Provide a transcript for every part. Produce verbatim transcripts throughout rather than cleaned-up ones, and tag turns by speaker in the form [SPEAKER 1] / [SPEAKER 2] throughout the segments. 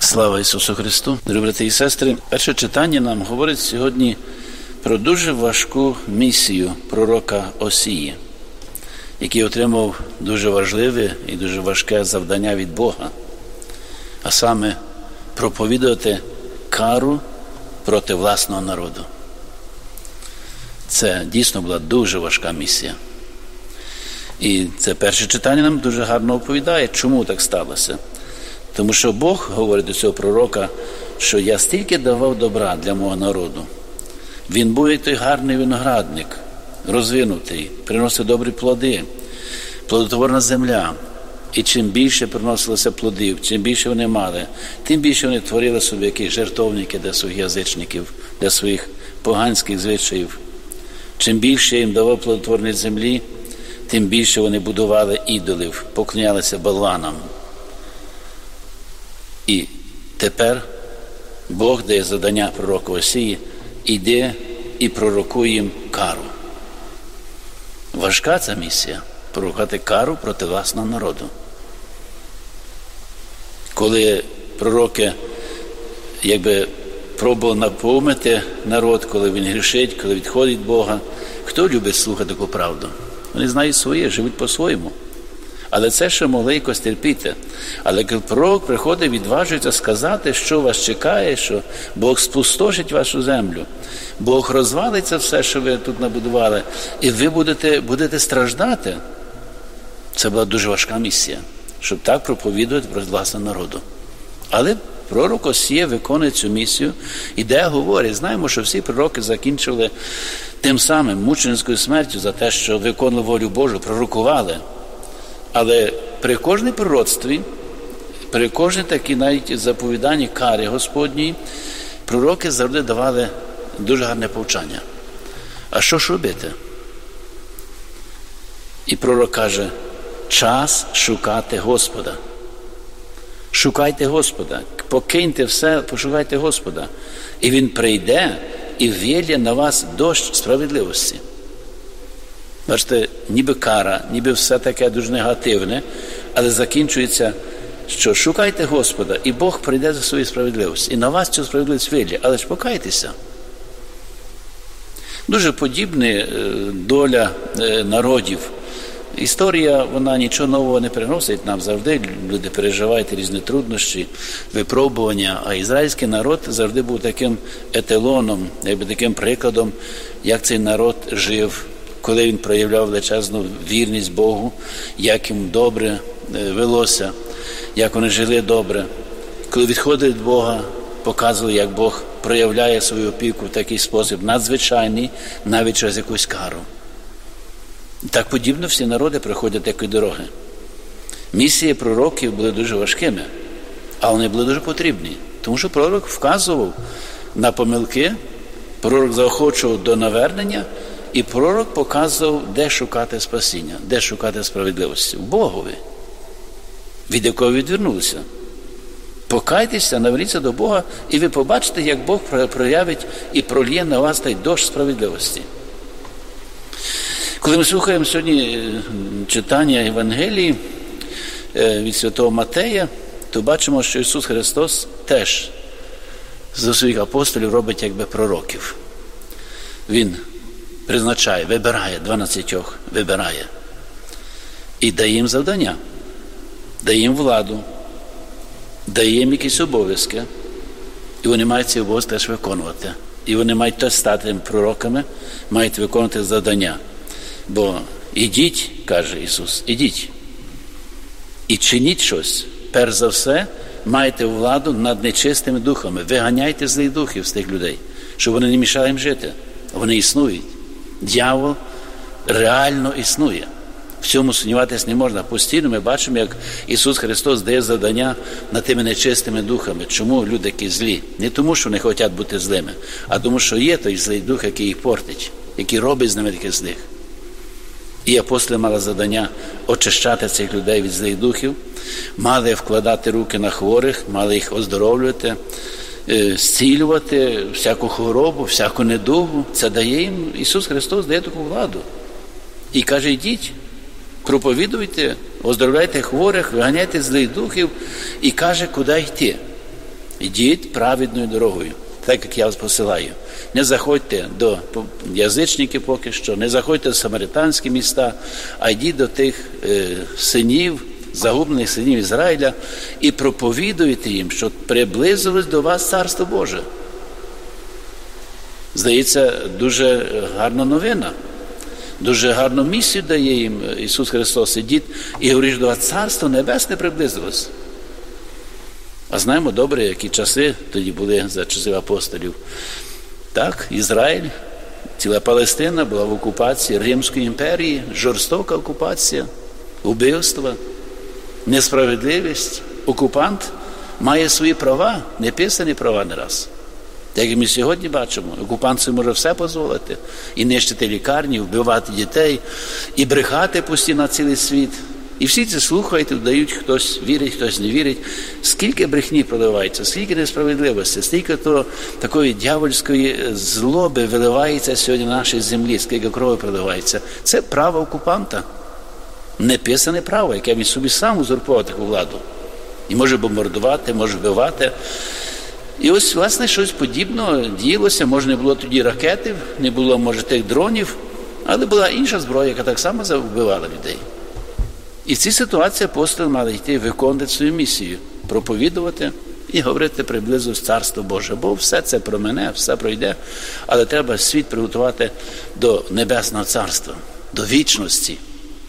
[SPEAKER 1] Слава Ісусу Христу! Дорогі брати і сестри, перше читання нам говорить сьогодні про дуже важку місію пророка Осії, який отримав дуже важливе і дуже важке завдання від Бога, а саме проповідувати кару проти власного народу. Це дійсно була дуже важка місія. І це перше читання нам дуже гарно оповідає, чому так сталося. Тому що Бог говорить до цього пророка, що я стільки давав добра для мого народу. Він був як той гарний виноградник, розвинутий, приносив добрі плоди, плодотворна земля. І чим більше приносилося плодів, чим більше вони мали, тим більше вони творили собі якісь жертовники для своїх язичників, для своїх поганських звичаїв. Чим більше їм давав плодотворної землі, тим більше вони будували ідолів, поклонялися балванам. І тепер Бог дає завдання пророку Осії, іде і пророкує їм кару. Важка ця місія – пророкувати кару проти власного народу. Коли пророки якби пробували наповнити народ, коли він грішить, коли відходить від Бога, хто любить слухати таку правду? Вони знають своє, живуть по-своєму. Але це ще могли якось терпіти. Але коли пророк приходить, відважується сказати, що вас чекає, що Бог спустошить вашу землю, Бог розвалиться все, що ви тут набудували, і ви будете, будете страждати. Це була дуже важка місія, щоб так проповідувати про власне народу. Але пророк Осія виконує цю місію, іде, говорить. Знаємо, що всі пророки закінчили тим самим мученицькою смертю за те, що виконували волю Божу, пророкували. Але при кожній пророцтві, при кожній такій навіть заповіданні кари Господній, пророки завжди давали дуже гарне повчання. А що ж робити? І пророк каже, час шукати Господа. Шукайте Господа, покиньте все, пошукайте Господа. І Він прийде і вилє на вас дощ справедливості. Бачите, ніби кара, ніби все таке дуже негативне, але закінчується, що шукайте Господа, і Бог прийде за свою справедливість. І на вас цю справедливість вилє, але ж покайтеся. Дуже подібна доля народів. Історія, вона нічого нового не приносить нам завжди. Люди переживають різні труднощі, випробування. А ізраїльський народ завжди був таким еталоном, якби таким прикладом, як цей народ жив, коли він проявляв величезну вірність Богу, як їм добре велося, як вони жили добре. Коли відходили від Бога, показували, як Бог проявляє свою опіку в такий спосіб надзвичайний, навіть через якусь кару. Так подібно всі народи проходять такої дороги. Місії пророків були дуже важкими, але вони були дуже потрібні. Тому що пророк вказував на помилки, пророк заохочував до навернення, і пророк показував, де шукати спасіння, де шукати справедливості. В Богові, від якого відвернулися. Покайтеся, наверніться до Бога, і ви побачите, як Бог проявить і пролє на вас той дощ справедливості. Коли ми слухаємо сьогодні читання Євангелії від святого Матея, то бачимо, що Ісус Христос теж за своїх апостолів робить якби пророків. Він призначає, вибирає, дванадцятьох вибирає. І дає їм завдання, дає їм владу, дає їм якісь обов'язки. І вони мають ці обов'язки теж виконувати. І вони мають теж стати пророками, мають виконувати завдання. Бо ідіть, каже Ісус, ідіть. І чиніть щось. Перш за все, маєте владу над нечистими духами. Виганяйте злих духів з тих людей, щоб вони не мішали їм жити. Вони існують. Дьявол реально існує. В цьому сумніватись не можна. Постійно ми бачимо, як Ісус Христос дає завдання над тими нечистими духами. Чому люди такі злі? Не тому, що вони хочуть бути злими, а тому, що є той злий дух, який їх портить, який робить з ними таких злих. І апостоли мали завдання очищати цих людей від злих духів, мали вкладати руки на хворих, мали їх оздоровлювати, зцілювати всяку хворобу, всяку недугу. Це дає їм, Ісус Христос дає таку владу. І каже, йдіть, проповідуйте, оздоровляйте хворих, виганяйте злих духів, і каже, куди йти. Йдіть праведною дорогою, так як я вас посилаю. Не заходьте до язичників поки що, не заходьте в самаританські міста, а йдіть до тих е, синів, загублених синів Ізраїля, і проповідуйте їм, що приблизилось до вас Царство Боже. Здається, дуже гарна новина. Дуже гарну місію дає їм Ісус Христос. Ідіть і говорить, що до вас Царство Небесне приблизилось. А знаємо добре, які часи тоді були за часів апостолів. Так, Ізраїль, ціла Палестина була в окупації Римської імперії, жорстока окупація, убивства, несправедливість. Окупант має свої права, неписані права не раз. Так як ми сьогодні бачимо, окупант собі може все дозволити. І нищити лікарні, вбивати дітей, і брехати постійно на цілий світ. І всі це слухають, вдають, хтось вірить, хтось не вірить. Скільки брехні проливається, скільки несправедливості, скільки то, такої дьявольської злоби виливається сьогодні на нашій землі, скільки крові проливається. Це право окупанта. Неписане право, яке він собі сам узурпував таку владу. І може бомбардувати, може вбивати. І ось, власне, щось подібне діялося. Може, не було тоді ракетів, не було, може, тих дронів, але була інша зброя, яка так само вбивала людей. І в цій ситуації апостоли мали йти виконувати свою місію, проповідувати і говорити приблизно Царство Боже. Бо все це про мене, все пройде, але треба світ приготувати до Небесного Царства, до вічності.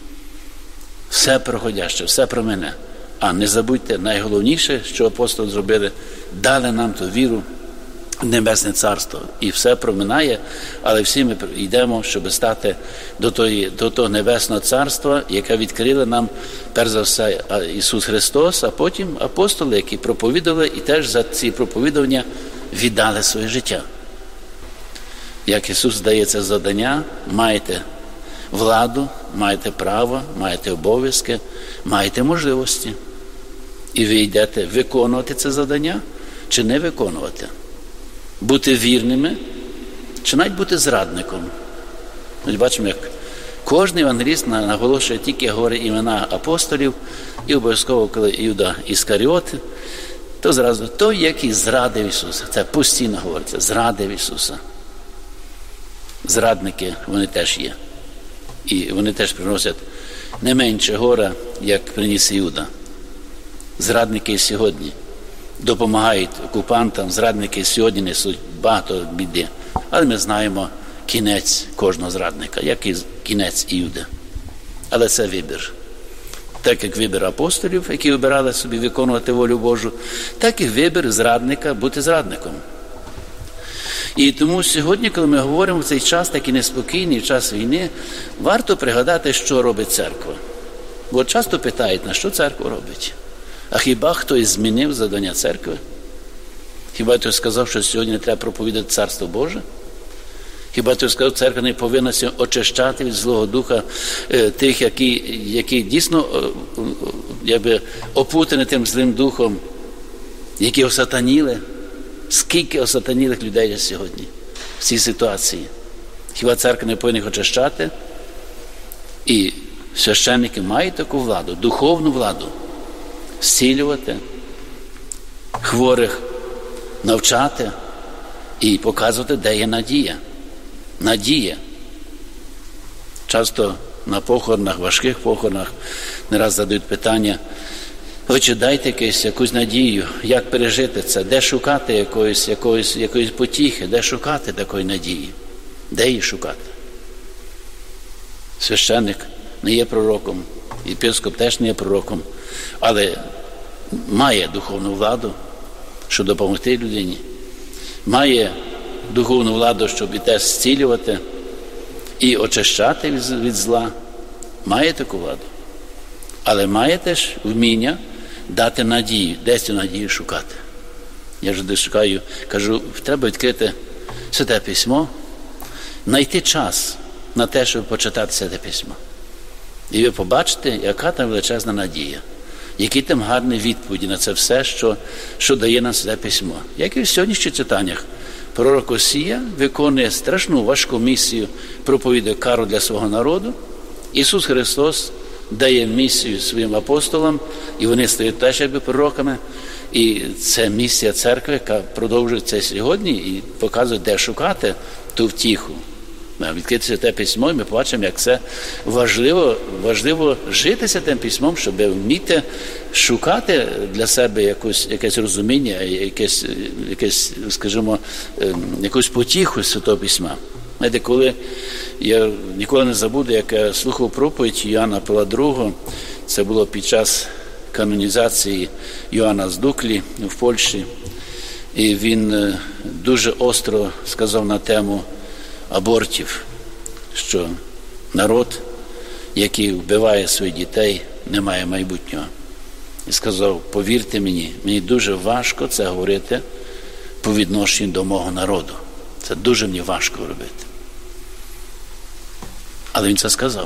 [SPEAKER 1] Все проходяще, все про мене. А не забудьте, найголовніше, що апостоли зробили, дали нам ту віру в Небесне Царство. І все проминає, але всі ми йдемо, щоб стати до, тої, до того Небесного Царства, яке відкрили нам, перш за все, Ісус Христос, а потім апостоли, які проповідували і теж за ці проповідування віддали своє життя. Як Ісус дає це завдання, маєте владу, маєте право, маєте обов'язки, маєте можливості. І ви йдете виконувати це завдання чи не виконувати. Бути вірними чи навіть бути зрадником. Ми бачимо, як кожен евангеліст наголошує тільки говорить імена апостолів, і обов'язково, коли Іуда Іскаріот, то зразу той, який зрадив Ісуса. Це постійно говориться, зрадив Ісуса. Зрадники, вони теж є. І вони теж приносять не менше гора, як приніс Іуда. Зрадники сьогодні допомагають окупантам, зрадники сьогодні несуть багато біди. Але ми знаємо кінець кожного зрадника, як і кінець Іуди. Але це вибір. Так як вибір апостолів, які вибирали собі виконувати волю Божу, так і вибір зрадника бути зрадником. І тому сьогодні, коли ми говоримо в цей час, такий неспокійний, в час війни, варто пригадати, що робить церква. Бо часто питають, на що церква робить? А хіба хтось змінив завдання церкви? Хіба хтось сказав, що сьогодні не треба проповідати Царство Боже? Хіба хтось сказав, церква не повинна очищати від Злого Духа е, тих, які, які дійсно е, якби, опутані тим злим духом, які осатаніли? Скільки осатанілих людей є сьогодні в цій ситуації? Хіба церква не повинна їх очищати? І священники мають таку владу, духовну владу. Зцілювати, хворих навчати і показувати, де є надія. Надія. Часто на похоронах, важких похоронах не раз задають питання: «Отче, дайте якусь, якусь надію, як пережити це, де шукати якоїсь, якоїсь, якоїсь потіхи, де шукати такої надії, де її шукати?» Священник не є пророком, єпископ теж не є пророком, але має духовну владу, щоб допомогти людині, має духовну владу, щоб і теж зцілювати, і очищати від, від зла, має таку владу. Але має теж вміння дати надію, десь цю надію шукати. Я вже шукаю, кажу, треба відкрити Святе Письмо, знайти час на те, щоб почитати Святе Письмо. І ви побачите, яка там величезна надія, які там гарні відповіді на це все, що, що дає нам Святе Письмо. Як і в сьогоднішніх читаннях, пророк Осія виконує страшну важку місію, проповідує кару для свого народу. Ісус Христос дає місію своїм апостолам, і вони стають теж якби пророками, І це місія церкви, яка продовжується сьогодні і показує, де шукати ту втіху. Відкрити Святе Письмо, і ми побачимо, як це важливо, важливо жити Святим Письмом, щоб вміти шукати для себе якусь, якесь розуміння, якесь, якесь, скажімо, якусь потіху Святого Письма. Знаєте, коли я ніколи не забуду, як я слухав проповідь Йоанна Павла другого, це було під час канонізації Йоанна з Дуклі в Польщі, і він дуже остро сказав на тему абортів, що народ, який вбиває своїх дітей, не має майбутнього. І сказав, повірте мені, мені дуже важко це говорити по відношенню до мого народу. Це дуже мені важко робити. Але він це сказав.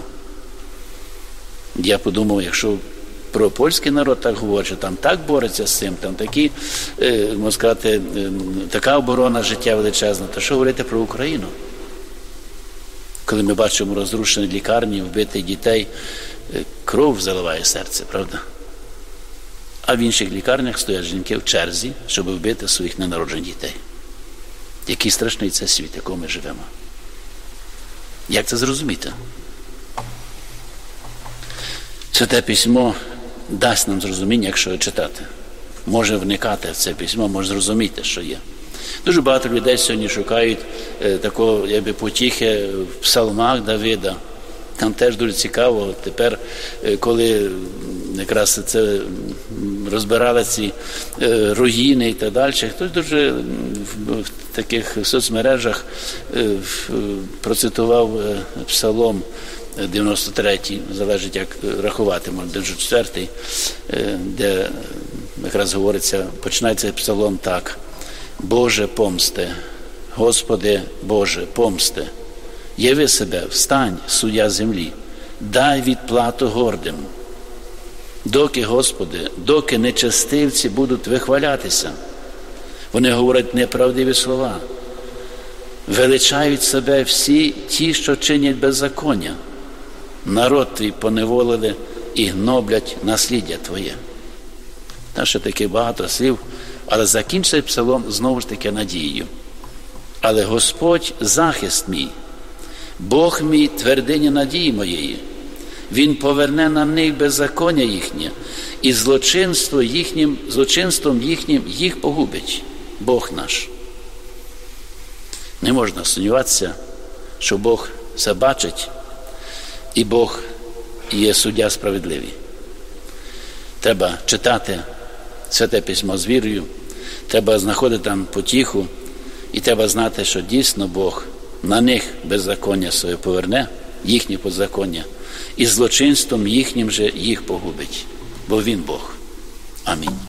[SPEAKER 1] Я подумав, якщо про польський народ так говорить, що там так бореться з цим, там такі, можна сказати, така оборона життя величезна, то що говорити про Україну? Коли ми бачимо розрушені лікарні, вбитих дітей, кров заливає серце, правда? А в інших лікарнях стоять жінки в черзі, щоб вбити своїх ненароджених дітей. Який страшний це світ, в якому ми живемо. Як це зрозуміти? Святе Письмо дасть нам зрозуміння, якщо читати. Може вникати в це письмо, може зрозуміти, що є. Дуже багато людей сьогодні шукають е, такого, якби, потіхи в псалмах Давида. Там теж дуже цікаво. Тепер, е, коли якраз це розбирали ці е, руїни і так далі, хтось дуже в, в таких соцмережах е, в, процитував е, псалом дев'яносто третій, залежить як рахувати, може дев'яносто четвертий, е, де якраз говориться, починається псалом так. Боже, помсти, Господи, Боже, помсти, яви себе, встань, суддя землі, дай відплату гордим. Доки, Господи, доки нечестивці будуть вихвалятися, вони говорять неправдиві слова, величають себе всі ті, що чинять беззаконня. Народ Твій поневолили і гноблять насліддя Твоє. Та ще таки багато слів, але закінчує псалом знову ж таки надією. Але Господь захист мій, Бог мій твердиня надії моєї. Він поверне на них беззаконня їхнє, і злочинство їхнім, злочинством їхнім їх погубить. Бог наш. Не можна сумніватися, що Бог все бачить, і Бог є суддя справедливий. Треба читати Святе Письмо з вірою, треба знаходити там потіху, і треба знати, що дійсно Бог на них беззаконня своє поверне, їхнє беззаконня, і злочинством їхнім же їх погубить, бо Він Бог. Амінь.